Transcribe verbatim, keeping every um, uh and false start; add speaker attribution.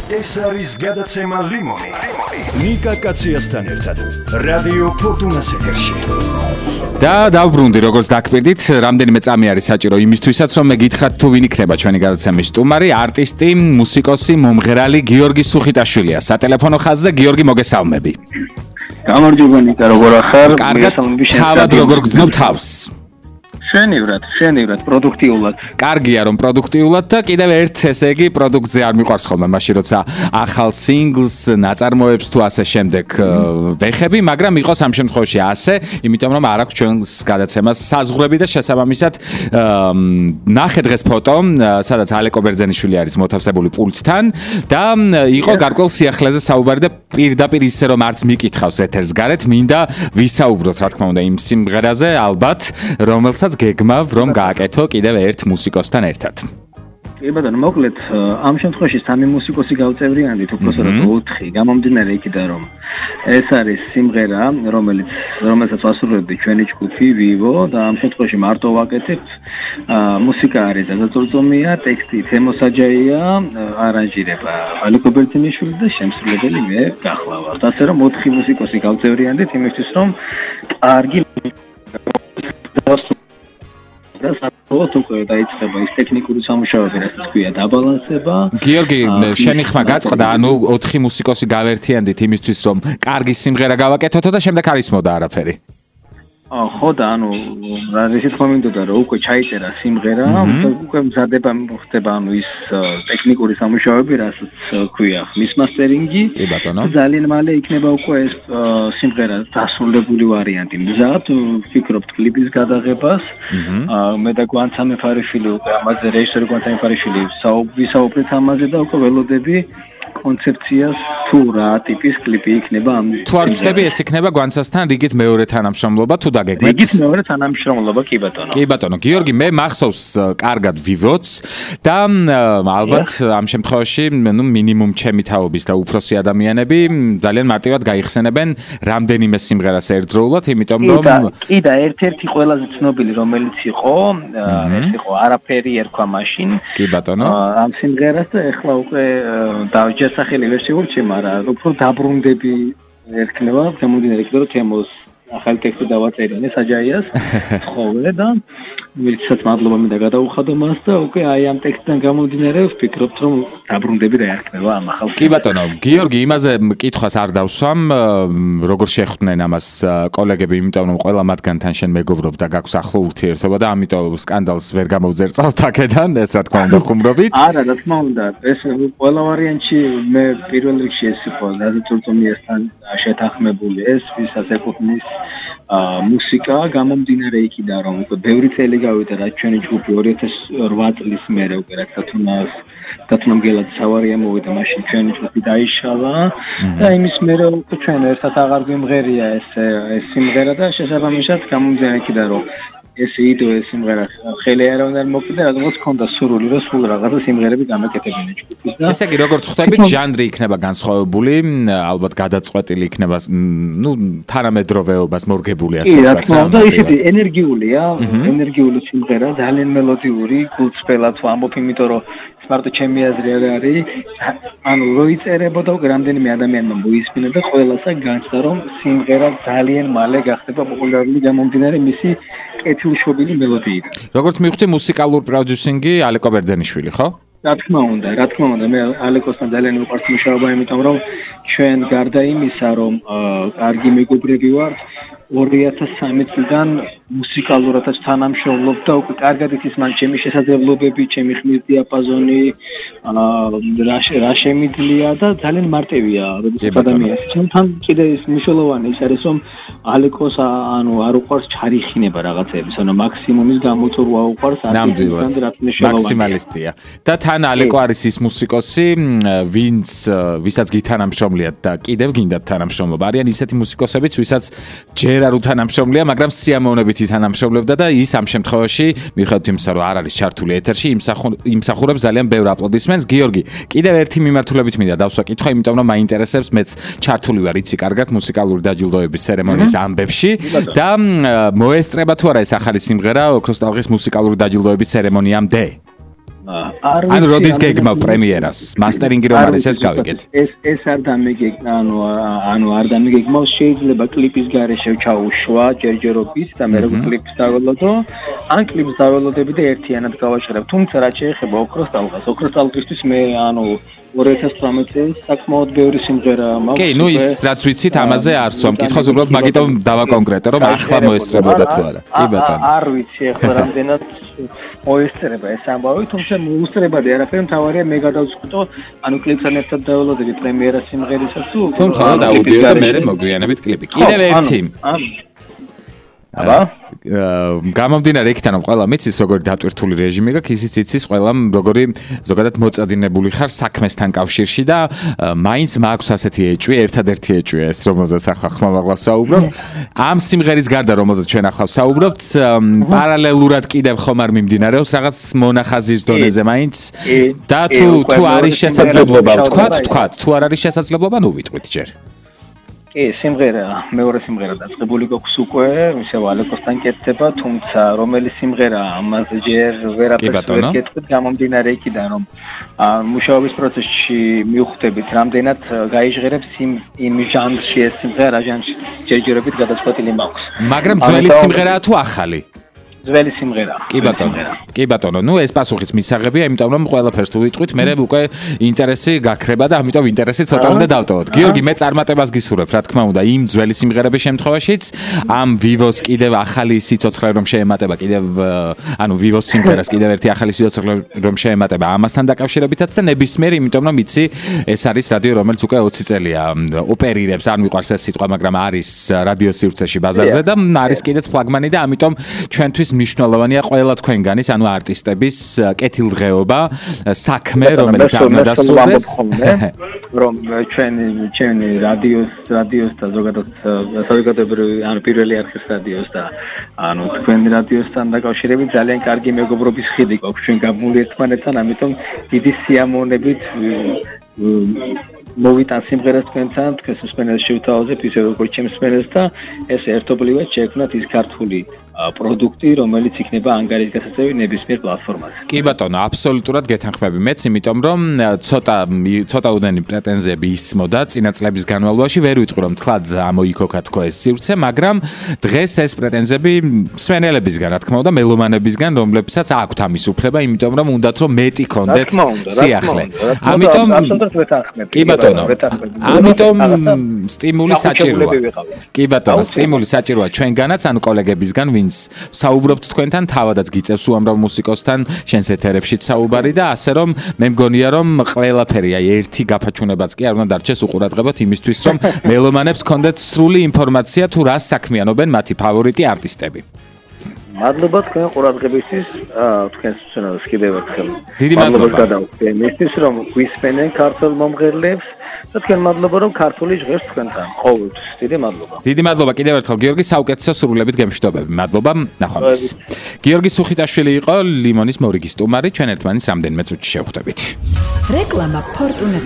Speaker 1: ეს არის გადაცემა ლიმონი. ნიკა კაციასთან ერთად რადიო ფორტუნას ეთერში.
Speaker 2: და დავბრუნდი როგორც დაგკვირდით, რამდენიმე წამი არის საჭირო იმისთვისაც რომ მე გითხრათ თუ ვინ იქნება ჩვენი გადაცემის სტუმარი, არტისტი, მუსიკოსი, მომღერალი გიორგი სუხიტაშვილია. სატელეფონო ხაზზე გიორგი, მოგესალმები.
Speaker 3: გამარჯობა ნიკა, როგორ ახარ?
Speaker 2: კარგად, თავად როგორ გრძნობ თავს?
Speaker 3: შენივრად, შენივრად, პროდუქტიულად.
Speaker 2: კარგია რომ პროდუქტიულად და კიდევ ერთ ესე იგი პროდუქტზე არ მიყვარს ხოლმე მაშინ როცა ახალ სინგლს, ნაწარმოებს თუ ასე შემდეგ ვეხები, მაგრამ იყოს ამ შემთხვევაში ასე, იმიტომ რომ არ აქვს ჩვენს გადაცემას საზღვრები და შესაბამისად ნახე დღეს ფოტო, სადაც ალეკო ბერძენიშვილი არის მოთავსებული პულტთან და იყო გარკვეულ სიახლეზე საუბარი და პირდაპირ ისე რომ არც მიკითხავს ეთერს გარეთ, მინდა ვისაუბროთ რა თქმა უნდა იმ სიმღერაზე ალბათ, რომელსაც გეგმავ რომ გააკეთო კიდევ ერთ მუსიკოსთან ერთად.
Speaker 3: კი ბატონო, მოკლედ ამ შემთხვევაში სამი მუსიკოსი გავწევრიანდით, უბრალოდ ოთხი. გამომდინარე იქიდან რომ ეს არის სიმღერა, რომელიც რომელსაც ვასრულებდი ჩვენი ჯგუფი Vivo და ამ შემთხვევაში მარტო ვაკეთებ. მუსიკა არის დაწურწომია, ტექსტი თემო საჯაია, არანჟირება ალეკო ბერძენიშვილი და შემსრულებელი მე გახლავართ. ასე რომ ოთხი მუსიკოსი გავწევრიანდით იმისთვის რომ კარგი და საფრთხოდ უკვე დაიწყება ის ტექნიკური სამუშაოები, რასაც ქვია დაბალანსება.
Speaker 2: გიორგი, შენი ხმა გაწყდა, ანუ ოთხი მუსიკოსი გავერთიანდით იმისთვის, რომ კარგი სიმღერა გავაკეთოთო და შემდეგ არ ისმოდა არაფერი.
Speaker 3: ხო და ანუ ისეთ მომენტოდა რომ უკვე ჩაიწერა სიმღერა, უკვე მზადება ხდება ანუ ის ტექნიკური სამუშაოები, რასაც ქვია მის მასტერინგი.
Speaker 2: კი ბატონო.
Speaker 3: ძალიან მალე იქნება უკვე ეს სიმღერა დასრულებული ვარიანტი. მზად ვფიქრობთ კლიპის გადაღებას. მე და გვან სამეფარეშვილი უკვე ამაზე რეჟისორი გვან სამეფარეშვილი ვისაუბრეთ ამაზე და უკვე ველოდები კონცეფციას თუ რა ტიპის კლიპი იქნება ამ.
Speaker 2: თუ არ ვწდები, ეს იქნება გვანცასთან რიგით მეორე თანამშრომლობა თუ დაგეგმეთ?
Speaker 3: რიგით მეორე თანამშრომლობა, კი ბატონო.
Speaker 2: კი ბატონო, გიორგი, მე მახსოვს კარგად Vivo-ს და ალბათ ამ შემთხვევაში, ნუ მინიმუმ ჩემი თაობის და უფროსი ადამიანები ძალიან მარტივად გაიხსენებენ რამდენიმე სიმღერას ერთდროულად, იმიტომ რომ
Speaker 3: კი და ერთ-ერთი ყველაზე ცნობილი რომელიც იყო, ეს იყო არაფერი ერქვა მაშინ.
Speaker 2: კი ბატონო.
Speaker 3: ამ სიმღერას და ეხლა უკვე დავჯერ სახელი ვერ შევურჩი, მაგრამ უფრო დაბრუნდები ერქნება, გამომდინარე იქიდან რომ თემოს ახალი ტექსტი დავაწერინე საჯაიას, ხოლმე და ვისაც მადლობა მინდა გადაუხადო მას და უკვე აი ამ ტექსტიდან გამომდინარე ვფიქრობთ რომ დაბრუნდები დაერქნება ამ ახალ.
Speaker 2: კი ბატონო, გიორგი, იმაზე კითხვას არ დავსვამ, როგორ შეხვდნენ ამას კოლეგები, იმიტომ რომ ყველა მათგანთან შენ მეგობრობ და გაქვს ახლო ურთიერთობა და ამიტომ სკანდალს ვერ გამოვძერწავთ აქედან, ეს რა თქმა უნდა ხუმრობით.
Speaker 3: არა, რა თქმა უნდა, ეს ყველა ვარიანტში მე პირველ რიგში ეს იყო დაწურწომიასთან შეთანხმებული ეს, ვისაც ეკუთვნის მუსიკა, გამომდინარე იქიდან რომ უკვე ბევრი წელი გავიდა რაც ჩვენი ჯგუფი ორი ათას ოთხ წლის მერე უკვე რაც თუნას დათმობგელად სავარია მოვიდა, მაშინ ჩვენი ჯგუფი დაიშალა და იმის მერე უკვე ჩვენ ერთად აღარ გვიმღერია ეს ეს სიმღერა და შესაბამისად გამომდინარე იქიდან რომ ეს იდეა ეს სიმღერა ხელი არ უნდა მოკიდე, რადგან მქონდა სურვილი რომ სულ რაღაცა სიმღერები გამეკეთებინა ჯგუფის და
Speaker 2: ესე იგი როგორც ხვდებით, ჟანრი იქნება განსხვავებული, ალბათ გადაწყვეტილი იქნება, ნუ თანამედროვეობას მორგებული ასე
Speaker 3: ვთქვათ. კი, რა თქმა უნდა, ისეთი ენერგიულია, ენერგიული სიმღერა, ძალიან მელოდიური, გულწრფელად ვამბობ, იმიტომ რომ მარტო ჩემი აზრი არ არის, ანუ რო იწერებოდა უკვე რამდენიმე ადამიანმა მოისმინა და ყველასა განცდა რომ სიმღერა ძალიან მალე გახდება პოპულარული გამომდინარე მისი კეთილშობილი მელოდიიდან.
Speaker 2: როგორც მივხვდი, მუსიკალურ პროდიუსინგი ალეკო ბერძენიშვილი, ხო?
Speaker 3: რა თქმა უნდა, რა თქმა უნდა, მე ალეკოსთან ძალიან მიყვარს მუშაობა, იმიტომ რომ ჩვენ გარდა იმისა, რომ კარგი მეგობრები ვართ, ორი ათას სამი წლიდან მუსიკალურადაც თანამშრომლობ და უკვე კარგად იცის მან ჩემი შესაძლებლობები, ჩემი ხმის დიაპაზონი, რა შემიძლია და ძალიან მარტივია როდესაც ადამიანს. ჩვენთან კიდე ის მნიშვნელოვანი ის არის, რომ ალეკოს ანუ არ უყვარს ჩარიხინება რაღაცების, ანუ მაქსიმუმის გამოწვევა უყვარს
Speaker 2: ნამდვილად მაქსიმალისტია. და თან ალეკო არის ის მუსიკოსი, ვინც ვისაც გითანამშრომლიათ და კიდევ გინდათ თანამშრომლობა. არიან ისეთი მუსიკოსებიც, ვისაც ჯერ არ უთანამშრომლია, მაგრამ სიამოვნებით ითანამშრომლებდა და ის ამ შემთხვევაში მიუხედავად იმისა, რომ არ არის ჩართული ეთერში, იმსახურებს ძალიან ბევრ აპლოდისმენტს. გიორგი, კიდევ ერთი მიმართულებით მინდა დავსვა კითხვა, იმიტომ რომ მაინტერესებს, მეც ჩართული ვარ იცი კარგად მუსიკალური დაჯილდოების ცერემონიის ამბებში და მოესწრება თუ არა ეს ახალი სიმღერა ოქროს ტალღის მუსიკალური დაჯილდოების ცერემონიამდე? ანუ როდის გეგმავ პრემიერას? მასტერინგი რომ არის ეს გავიგეთ.
Speaker 3: ეს ეს არ დამიგეგმა, ანუ ანუ არ დამიგეგმავ, შეიძლება კლიპის გარეშე ჩაუშვა ჯერჯერობით და მე როგორ კლიპს დაველოდო, ან კლიპს დაველოდები და ერთიანად გავაჩერებ. თუმცა რაც შეეხება ოქროს ტალღას, ოქროს ტალღისთვის მე ანუ ორი ათას თვრამეტი წელს საკმაოდ ბევრი სიმღერა მაქვს.
Speaker 2: კი, ნუ ის რაც ვიცით, ამაზე არ სვამ. კითხავს უბრალოდ მაგიტომ დავაკონკრეტო, რომ ახლა მოესწრებოდა თუ არა. კი ბატონო.
Speaker 3: არ ვიცი ახლა რამდენად მოესწრება ეს ამბავი, თუმცა მოუსწრებადი არაფერი, მთავარია მე გადავწყვიტო, ანუ კლიპთან ერთად დაველოდები პრემიერა სიმღერისას თუ
Speaker 2: თუ მხოლოდ აუდიო და მე მოგვიანებით კლიპი. კიდევ ერთი. აბა გამომდინარე იქიდან რომ ყველა მიცის როგორი დატვირთული რეჟიმი გაქვს ისიც იცის ყველა როგორი ზოგადად მოწადინებული ხარ საქმესთან კავშირში და მაინც მაქვს ასეთი ეჭვი ერთადერთი ეჭვია ეს რომელზეც ახლა ხმამაღლა საუბრობ ამ სიმღერის გარდა რომელზეც ჩვენ ახლა საუბრობთ პარალელურად კიდევ ხომ არ მიმდინარეობს რაღაც მონახაზის დონეზე მაინც და თუ თუ არის შესაძლებლობა ვთქვათ ვთქვათ თუ არ არის შესაძლებლობა ნუ ვიტყვით ჯერ
Speaker 3: კი, სიმღერა, მეორე სიმღერა დაწყებული გვაქვს უკვე, ისევ ალეკოსთან კეთდება, თუმცა რომელი სიმღერა ამაზე ჯერ ვერაფერს ვერ კეთებ, გამომდინარე იქიდან, რომ მუშაობის პროცესში მივხვდებით, რამდენად გაიჟღერებს იმ იმ ჟანრში ეს სიმღერა, რა ჟანრში ჯერჯერობით გადაწყვეტილი მაქვს.
Speaker 2: მაგრამ ძველი სიმღერაა თუ ახალი?
Speaker 3: ძველი სიმღერა.
Speaker 2: კი ბატონო. კი ბატონო, ნუ ეს პასუხის მისაღებია, იმიტომ რომ ყველაფერს თუ ვიტყვით, მე უკვე ინტერესი გაქრება და ამიტომ ინტერესი ცოტა უნდა დავტოვოთ. გიორგი, მე წარმატებას გისურვებ, რა თქმა უნდა, იმ ძველი სიმღერების შემთხვევაშიც, ამ Vivo-ს კიდევ ახალი სიცოცხლე რომ შეემატება, კიდევ ანუ Vivo-ს სიმღერას კიდევ ერთი ახალი სიცოცხლე რომ შეემატება, ამასთან დაკავშირებითაც და ნებისმიერ, იმიტომ რომ იცი, ეს არის რადიო, რომელიც უკვე ოცი წელია ოპერირებს, არ მიყვარს ეს სიტყვა, მაგრამ არის რადიო სივრცეში ბაზარზე და არის კიდეც ფლაგმანი და ამიტომ ჩვენთვის მნიშვნელოვანია ყველა თქვენგანის, ანუ არტისტების კეთილდღეობა, საქმე, რომელიც არ უნდა დასრულდეს,
Speaker 3: რომ ჩვენი ჩვენი რადიოს რადიოს და ზოგადად საზოგადოებრივი, ანუ პირველი არხის რადიოს და ანუ თქვენი რადიოსთან დაკავშირებით ძალიან კარგი მეგობრობის ხიდი გვაქვს ჩვენ გამული ერთმანეთთან, ამიტომ დიდი სიამოვნებით მოვიტან სიმღერას თქვენთან, თქვენს მსმენელს შევთავაზებ ისე როგორც ჩემს მსმენელს და ეს ერთობლივად შეექმნათ ის ქართული პროდუქტი, რომელიც იქნება ანგარიშ გასაწევი ნებისმიერ პლატფორმაზე.
Speaker 2: კი ბატონო, აბსოლუტურად გეთანხმები მეც, იმიტომ რომ ცოტა ცოტა უდენი პრეტენზიები ისმოდა წინა წლების განმავლობაში, ვერ ვიტყვი რომ თლად ამოიქოქა თქო ეს სივრცე, მაგრამ დღეს ეს პრეტენზიები მსმენელებისგან, რა თქმა უნდა, მელომანებისგან, რომლებსაც აქვთ ამის უფლება, იმიტომ რომ უნდათ რომ მეტი კონდეთ სიახლე.
Speaker 3: ამიტომ აბსოლუტურად ვეთანხმები.
Speaker 2: კი ბატონო, ამიტომ სტიმული საჭიროა. კი ბატონო, სტიმული საჭიროა ჩვენგანაც, ანუ კოლეგებისგან, ვინც საუბრობთ თქვენთან, თავადაც გიწევს უამრავ მუსიკოსთან, შენს ეთერებშიც საუბარი და ასე რომ მე მგონია რომ ყველაფერი აი ერთი გაფაჩუნებაც კი არ უნდა დარჩეს უყურადღებოთ იმისთვის რომ მელომანებს კონდეთ სრული ინფორმაცია თუ რა საქმიანობენ მათი ფავორიტი არტისტები.
Speaker 3: მადლობა თქვენ ყურადღებისთვის, თქვენს მსმენელს კიდევ ერთხელ.
Speaker 2: დიდი მადლობა
Speaker 3: გადავხდე იმისთვის რომ გვისმენენ ქართულ მომღერლებს. და თქვენ მადლობა რომ ქართული ჟღერს თქვენთან ყოველთვის. დიდი მადლობა.
Speaker 2: დიდი მადლობა კიდევ ერთხელ გიორგი, საუკეთესო სრულებით გემშვიდობები. მადლობა, ნახვამდის. გიორგი სუხიტაშვილი იყო ლიმონის მორიგის სტუმარი, ჩვენ ერთმანეთს რამდენიმე წუთში შევხვდებით. რეკლამა ფორტუნას